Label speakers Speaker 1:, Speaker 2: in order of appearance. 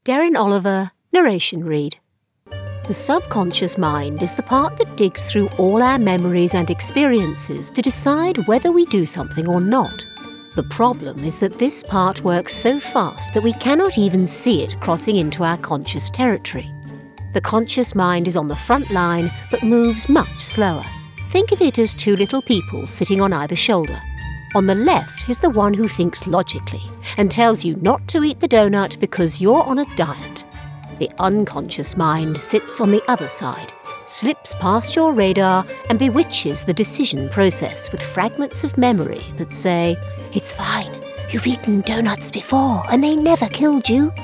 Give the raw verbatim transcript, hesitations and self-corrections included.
Speaker 1: Darren Oliver, narration read. The subconscious mind is the part that digs through all our memories and experiences to decide whether we do something or not. The problem is that this part works so fast that we cannot even see it crossing into our conscious territory. The conscious mind is on the front line but moves much slower. Think of it as two little people sitting on either shoulder. On the left is the one who thinks logically and tells you not to eat the donut because you're on a diet. The unconscious mind sits on the other side, slips past your radar and bewitches the decision process with fragments of memory that say, "It's fine, you've eaten donuts before and they never killed you."